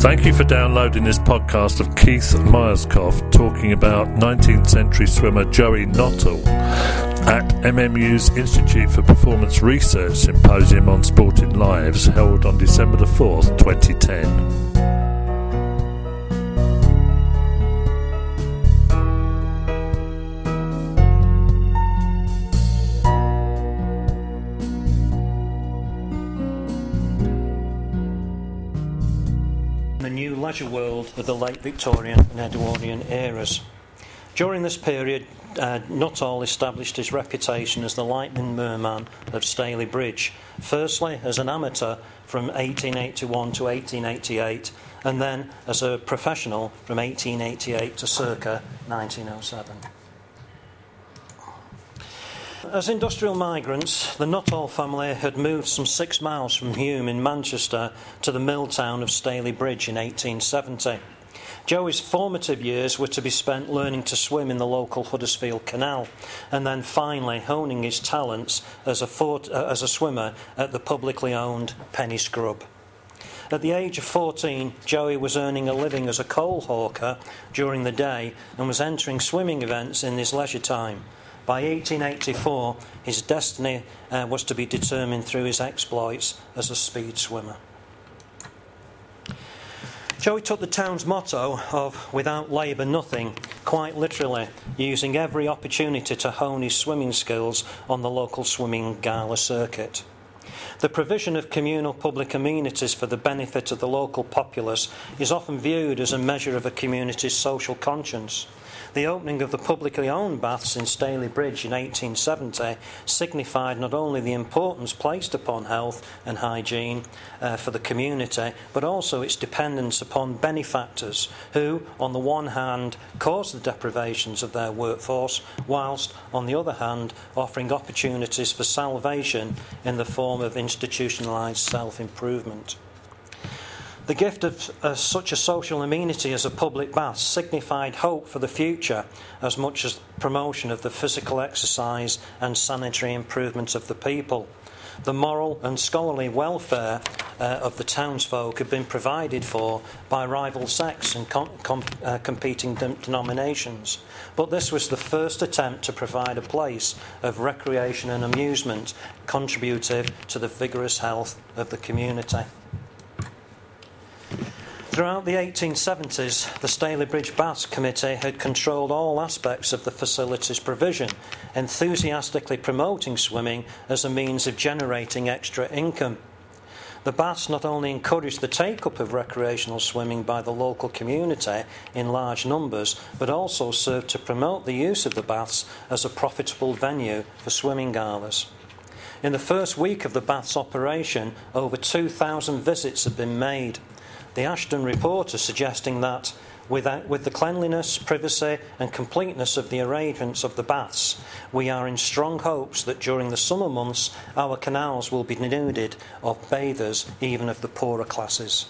Thank you for downloading this podcast of Keith Myerscough talking about 19th century swimmer Joey Nuttall at MMU's Institute for Performance Research Symposium on Sporting Lives held on December the 4th, 2010. The new leisure world of the late Victorian and Edwardian eras. During this period, Nuttall established his reputation as the lightning merman of Staley Bridge, firstly as an amateur from 1881 to 1888, and then as a professional from 1888 to circa 1907. As industrial migrants, the Nuttall family had moved some 6 miles from Hume in Manchester to the mill town of Staley Bridge in 1870. Joey's formative years were to be spent learning to swim in the local Huddersfield Canal, and then finally honing his talents as a swimmer at the publicly owned Penny Scrub. At the age of 14, Joey was earning a living as a coal hawker during the day and was entering swimming events in his leisure time. By 1884, his destiny was to be determined through his exploits as a speed swimmer. Joey took the town's motto of "without labour nothing" quite literally, using every opportunity to hone his swimming skills on the local swimming gala circuit. The provision of communal public amenities for the benefit of the local populace is often viewed as a measure of a community's social conscience. The opening of the publicly owned baths in Staley Bridge in 1870 signified not only the importance placed upon health and hygiene for the community, but also its dependence upon benefactors who, on the one hand, caused the deprivations of their workforce, whilst, on the other hand, offering opportunities for salvation in the form of institutionalised self-improvement. The gift of such a social amenity as a public bath signified hope for the future as much as promotion of the physical exercise and sanitary improvement of the people. The moral and scholarly welfare of the townsfolk had been provided for by rival sects and competing denominations, but this was the first attempt to provide a place of recreation and amusement contributive to the vigorous health of the community. Throughout the 1870s, the Staley Bridge Baths Committee had controlled all aspects of the facility's provision, enthusiastically promoting swimming as a means of generating extra income. The baths not only encouraged the take-up of recreational swimming by the local community in large numbers, but also served to promote the use of the baths as a profitable venue for swimming galas. In the first week of the baths' operation, over 2,000 visits had been made. The Ashton reporter suggesting that with the cleanliness, privacy and completeness of the arrangements of the baths, we are in strong hopes that during the summer months our canals will be denuded of bathers, even of the poorer classes.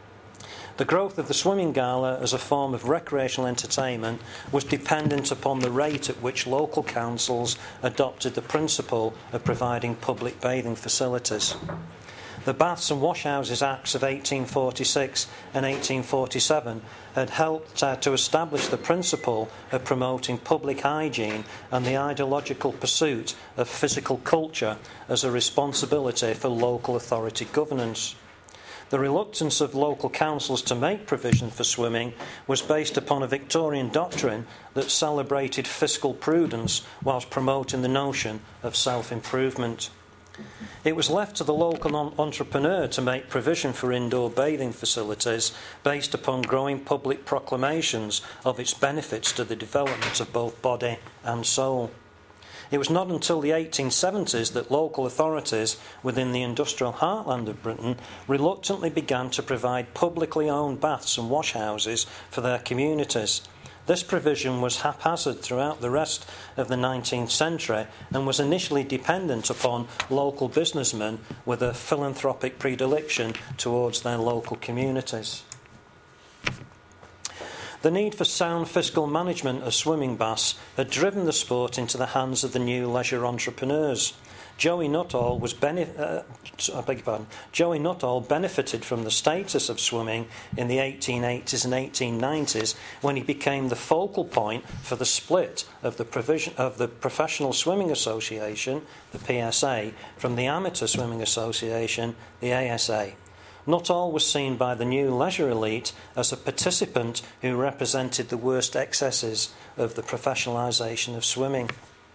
The growth of the swimming gala as a form of recreational entertainment was dependent upon the rate at which local councils adopted the principle of providing public bathing facilities. The Baths and Washhouses Acts of 1846 and 1847 had helped to establish the principle of promoting public hygiene and the ideological pursuit of physical culture as a responsibility for local authority governance. The reluctance of local councils to make provision for swimming was based upon a Victorian doctrine that celebrated fiscal prudence whilst promoting the notion of self-improvement. It was left to the local entrepreneur to make provision for indoor bathing facilities based upon growing public proclamations of its benefits to the development of both body and soul. It was not until the 1870s that local authorities within the industrial heartland of Britain reluctantly began to provide publicly owned baths and washhouses for their communities. This provision was haphazard throughout the rest of the 19th century and was initially dependent upon local businessmen with a philanthropic predilection towards their local communities. The need for sound fiscal management of swimming baths had driven the sport into the hands of the new leisure entrepreneurs. Joey Nuttall benefited from the status of swimming in the 1880s and 1890s when he became the focal point for the split of the Professional Swimming Association, the PSA, from the Amateur Swimming Association, the ASA. Nuttall was seen by the new leisure elite as a participant who represented the worst excesses of the professionalisation of swimming.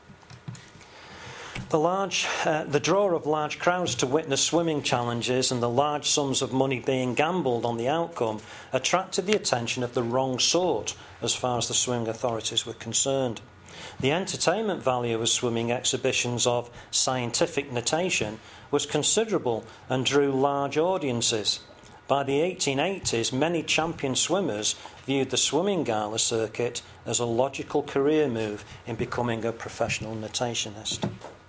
The draw of large crowds to witness swimming challenges and the large sums of money being gambled on the outcome attracted the attention of the wrong sort as far as the swimming authorities were concerned. The entertainment value of swimming exhibitions of scientific natation was considerable and drew large audiences. By the 1880s, many champion swimmers viewed the swimming gala circuit as a logical career move in becoming a professional natationist.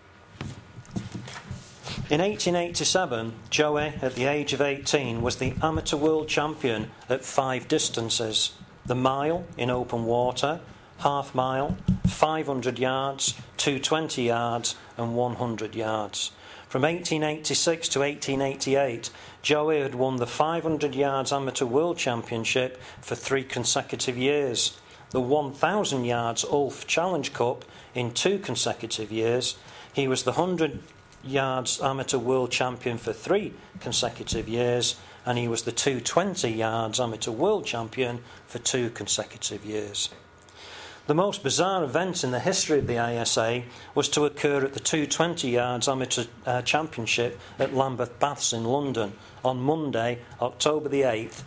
In 1887, Joey, at the age of 18, was the amateur world champion at 5 distances: the mile in open water, half mile, 500 yards, 220 yards and 100 yards. From 1886 to 1888, Joey had won the 500 yards amateur world championship for 3 consecutive years, the 1,000 yards Ulf Challenge Cup in 2 consecutive years. He was the 100 yards amateur world champion for 3 consecutive years, and he was the 220 yards amateur world champion for 2 consecutive years. The most bizarre event in the history of the ASA was to occur at the 220 yards amateur championship at Lambeth Baths in London on Monday, October the 8th,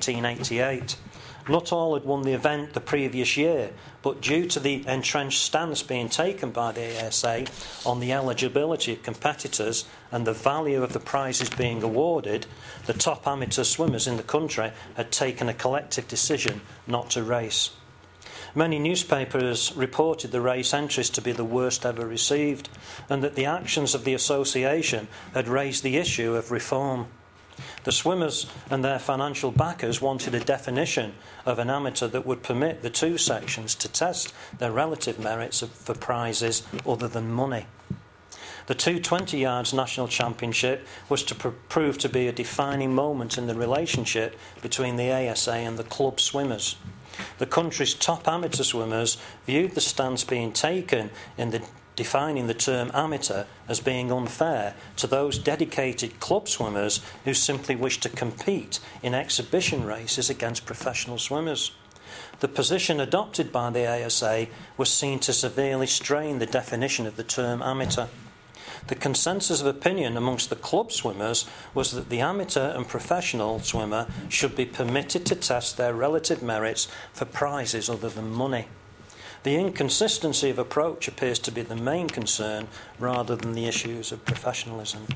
1888. Nuttall had won the event the previous year, but due to the entrenched stance being taken by the ASA on the eligibility of competitors and the value of the prizes being awarded, the top amateur swimmers in the country had taken a collective decision not to race. Many newspapers reported the race entries to be the worst ever received, and that the actions of the association had raised the issue of reform. The swimmers and their financial backers wanted a definition of an amateur that would permit the 2 sections to test their relative merits for prizes other than money. The 220 yards national championship was to prove to be a defining moment in the relationship between the ASA and the club swimmers. The country's top amateur swimmers viewed the stance being taken in defining the term amateur as being unfair to those dedicated club swimmers who simply wished to compete in exhibition races against professional swimmers. The position adopted by the ASA was seen to severely strain the definition of the term amateur. The consensus of opinion amongst the club swimmers was that the amateur and professional swimmer should be permitted to test their relative merits for prizes other than money. The inconsistency of approach appears to be the main concern rather than the issues of professionalism.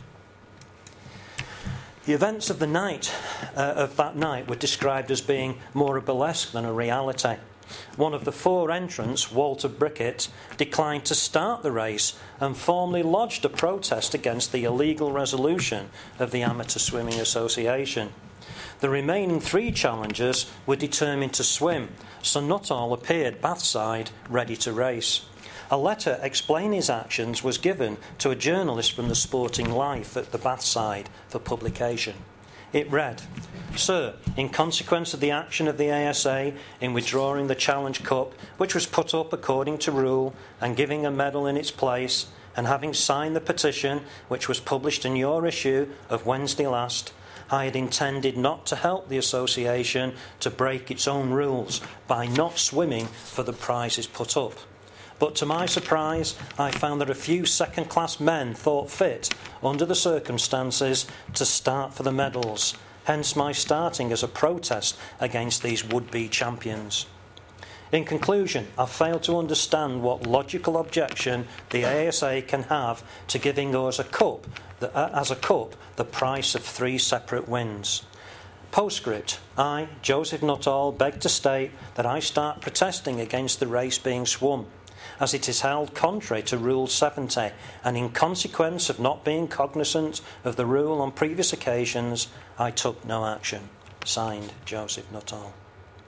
The events of that night were described as being more a burlesque than a reality. One of the 4 entrants, Walter Brickett, declined to start the race and formally lodged a protest against the illegal resolution of the Amateur Swimming Association. The remaining 3 challengers were determined to swim, so Nuttall appeared bathside, ready to race. A letter explaining his actions was given to a journalist from the Sporting Life at the bathside for publication. It read, "Sir, in consequence of the action of the ASA in withdrawing the Challenge Cup, which was put up according to rule, and giving a medal in its place, and having signed the petition which was published in your issue of Wednesday last, I had intended not to help the association to break its own rules by not swimming for the prizes put up. But to my surprise, I found that a few second-class men thought fit, under the circumstances, to start for the medals, hence my starting as a protest against these would-be champions. In conclusion, I fail to understand what logical objection the ASA can have to giving us as a cup the price of 3 separate wins. Postscript, I, Joseph Nuttall, beg to state that I start protesting against the race being swum, as it is held contrary to Rule 70, and in consequence of not being cognizant of the rule on previous occasions, I took no action. Signed, Joseph Nuttall."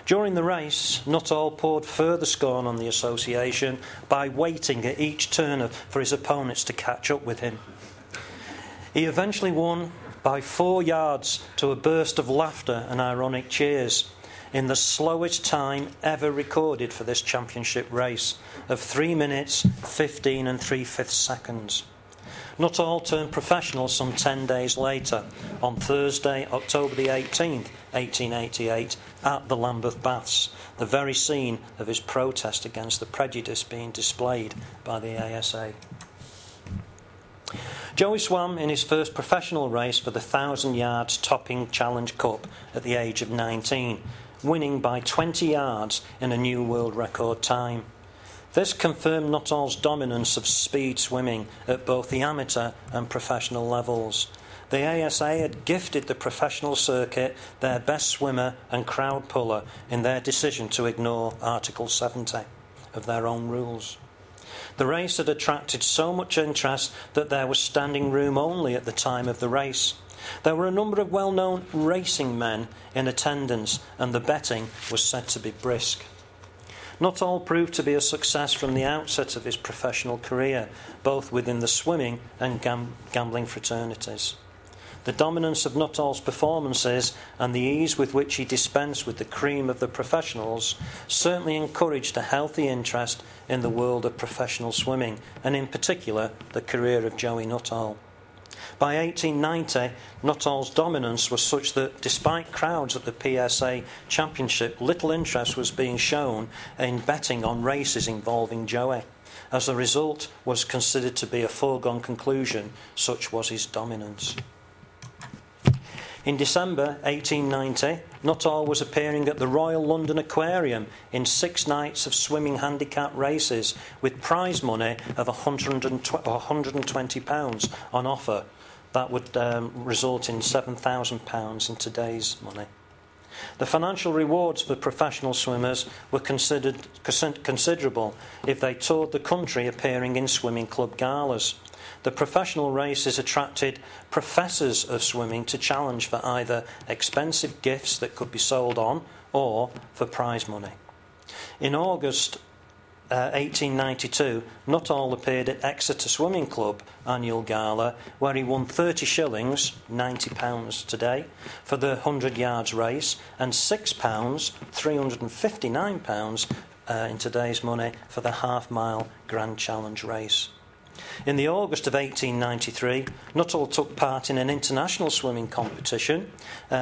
During the race, Nuttall poured further scorn on the association by waiting at each turn for his opponents to catch up with him. He eventually won by 4 yards to a burst of laughter and ironic cheers in the slowest time ever recorded for this championship race of 3 minutes, 15 and 3/5 seconds. Nuttall turned professional some 10 days later, on Thursday, October the 18th, 1888, at the Lambeth Baths, the very scene of his protest against the prejudice being displayed by the ASA. Joey swam in his first professional race for the 1,000 yards Topping Challenge Cup at the age of 19, winning by 20 yards in a new world record time. This confirmed Nuttall's dominance of speed swimming at both the amateur and professional levels. The ASA had gifted the professional circuit their best swimmer and crowd puller in their decision to ignore Article 70 of their own rules. The race had attracted so much interest that there was standing room only at the time of the race. There were a number of well-known racing men in attendance, and the betting was said to be brisk. Nuttall proved to be a success from the outset of his professional career, both within the swimming and gambling fraternities. The dominance of Nuttall's performances and the ease with which he dispensed with the cream of the professionals certainly encouraged a healthy interest in the world of professional swimming, and in particular the career of Joey Nuttall. By 1890, Nuttall's dominance was such that, despite crowds at the PSA Championship, little interest was being shown in betting on races involving Joey. As a result, was considered to be a foregone conclusion, such was his dominance. In December 1890, Nuttall was appearing at the Royal London Aquarium in 6 nights of swimming handicap races with prize money of £120 on offer. That would result in £7,000 in today's money. The financial rewards for professional swimmers were considered considerable if they toured the country appearing in swimming club galas. The professional races attracted professors of swimming to challenge for either expensive gifts that could be sold on or for prize money. In August 1892, Nuttall appeared at Exeter Swimming Club annual gala, where he won 30 shillings, £90 today, for the 100 yards race, and £6, £359 in today's money, for the half-mile Grand Challenge race. In the August of 1893, Nuttall took part in an international swimming competition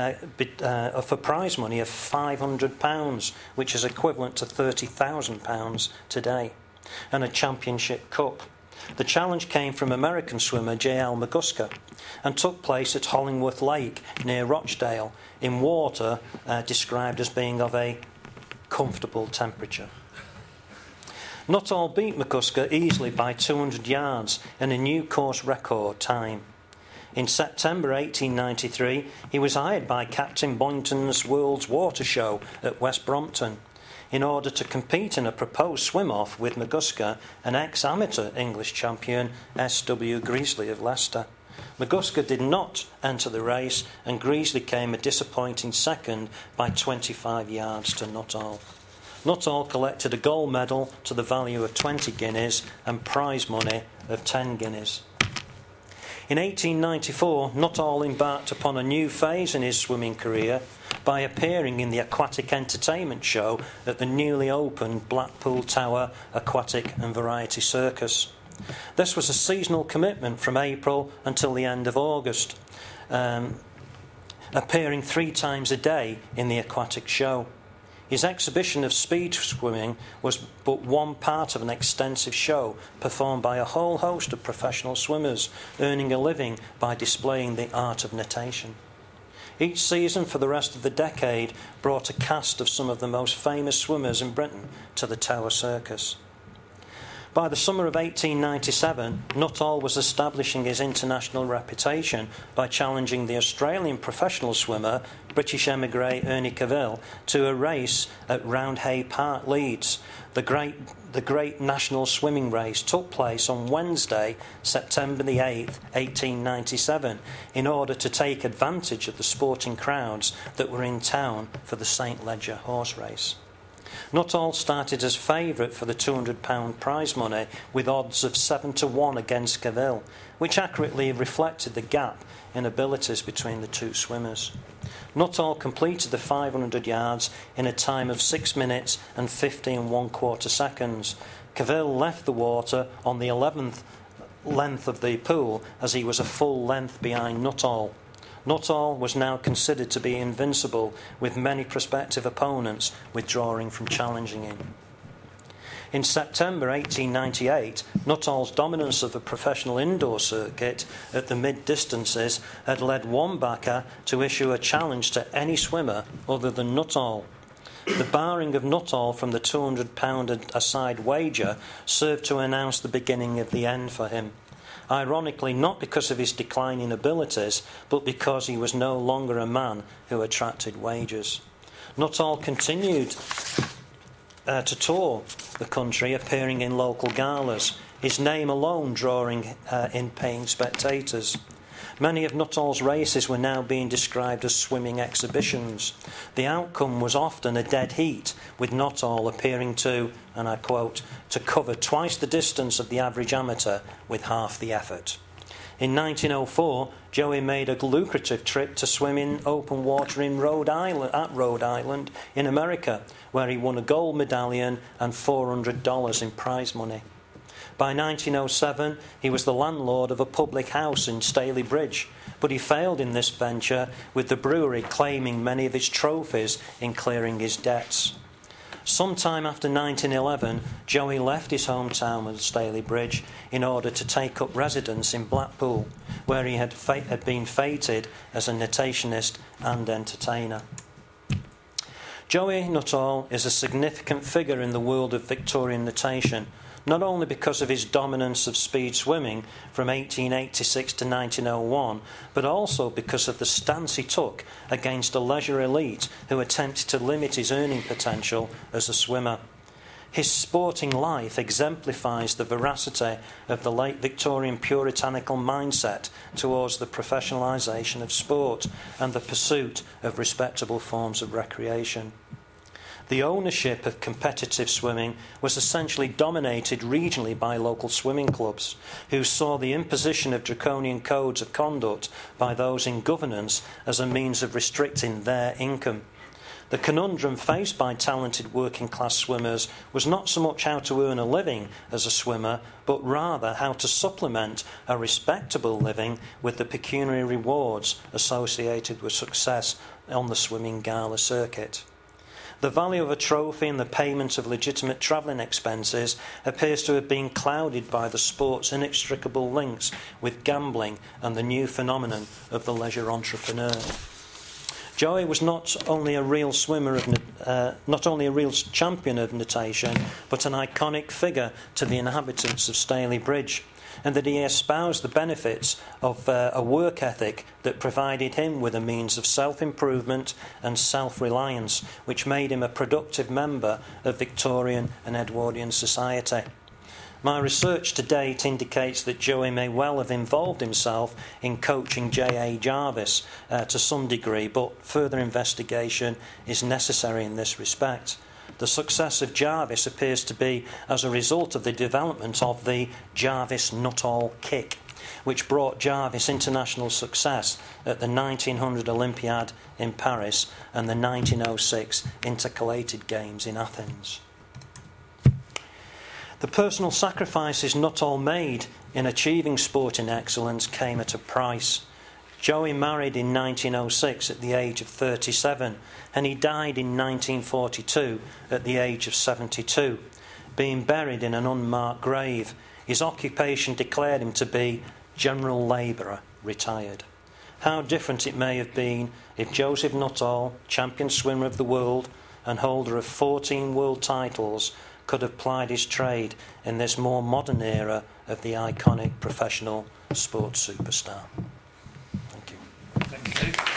for prize money of £500, which is equivalent to £30,000 today, and a championship cup. The challenge came from American swimmer J.L. McGusker and took place at Hollingworth Lake near Rochdale in water described as being of a comfortable temperature. Nuttall beat McGusker easily by 200 yards in a new course record time. In September 1893, he was hired by Captain Boynton's World's Water Show at West Brompton in order to compete in a proposed swim-off with McGusker and ex-amateur English champion S.W. Greasley of Leicester. McGusker did not enter the race, and Greasley came a disappointing second by 25 yards to Nuttall. Nuttall collected a gold medal to the value of 20 guineas and prize money of 10 guineas. In 1894, Nuttall embarked upon a new phase in his swimming career by appearing in the Aquatic Entertainment Show at the newly opened Blackpool Tower Aquatic and Variety Circus. This was a seasonal commitment from April until the end of August, appearing 3 times a day in the aquatic show. His exhibition of speed swimming was but one part of an extensive show performed by a whole host of professional swimmers, earning a living by displaying the art of natation. Each season for the rest of the decade brought a cast of some of the most famous swimmers in Britain to the Tower Circus. By the summer of 1897, Nuttall was establishing his international reputation by challenging the Australian professional swimmer, British emigre Ernie Cavill, to a race at Roundhay Park, Leeds. The great national swimming race took place on Wednesday, September the 8th, 1897, in order to take advantage of the sporting crowds that were in town for the St Leger horse race. Nuttall started as favourite for the £200 prize money with odds of 7-1 against Cavill, which accurately reflected the gap in abilities between the two swimmers. Nuttall completed the 500 yards in a time of 6 minutes and 15 1/4 seconds. Cavill left the water on the 11th length of the pool as he was a full length behind Nuttall. Nuttall was now considered to be invincible, with many prospective opponents withdrawing from challenging him. In September 1898, Nuttall's dominance of the professional indoor circuit at the mid-distances had led one backer to issue a challenge to any swimmer other than Nuttall. The barring of Nuttall from the £200 a-side wager served to announce the beginning of the end for him. Ironically, not because of his declining abilities, but because he was no longer a man who attracted wagers. Nuttall continued to tour the country, appearing in local galas, his name alone drawing in paying spectators. Many of Nuttall's races were now being described as swimming exhibitions. The outcome was often a dead heat, with Nuttall appearing to, and I quote, to cover twice the distance of the average amateur with half the effort. In 1904, Joey made a lucrative trip to swim in open water in Rhode Island in America, where he won a gold medallion and $400 in prize money. By 1907, he was the landlord of a public house in Staley Bridge, but he failed in this venture, with the brewery claiming many of his trophies in clearing his debts. Sometime after 1911, Joey left his hometown of Staley Bridge in order to take up residence in Blackpool, where he had been feted as a natationist and entertainer. Joey Nuttall is a significant figure in the world of Victorian natation, not only because of his dominance of speed swimming from 1886 to 1901, but also because of the stance he took against a leisure elite who attempted to limit his earning potential as a swimmer. His sporting life exemplifies the veracity of the late Victorian puritanical mindset towards the professionalisation of sport and the pursuit of respectable forms of recreation. The ownership of competitive swimming was essentially dominated regionally by local swimming clubs, who saw the imposition of draconian codes of conduct by those in governance as a means of restricting their income. The conundrum faced by talented working-class swimmers was not so much how to earn a living as a swimmer, but rather how to supplement a respectable living with the pecuniary rewards associated with success on the swimming gala circuit. The value of a trophy and the payment of legitimate travelling expenses appears to have been clouded by the sport's inextricable links with gambling and the new phenomenon of the leisure entrepreneur. Joey was not only a real champion of natation, but an iconic figure to the inhabitants of Staley Bridge, and that he espoused the benefits of a work ethic that provided him with a means of self-improvement and self-reliance, which made him a productive member of Victorian and Edwardian society. My research to date indicates that Joey may well have involved himself in coaching J.A. Jarvis to some degree, but further investigation is necessary in this respect. The success of Jarvis appears to be as a result of the development of the Jarvis-Nuttall kick, which brought Jarvis international success at the 1900 Olympiad in Paris and the 1906 Intercalated Games in Athens. The personal sacrifices Nuttall made in achieving sporting excellence came at a price. Joey married in 1906 at the age of 37, and he died in 1942 at the age of 72, being buried in an unmarked grave. His occupation declared him to be general labourer, retired. How different it may have been if Joseph Nuttall, champion swimmer of the world and holder of 14 world titles, could have plied his trade in this more modern era of the iconic professional sports superstar. Thank you. Thank you.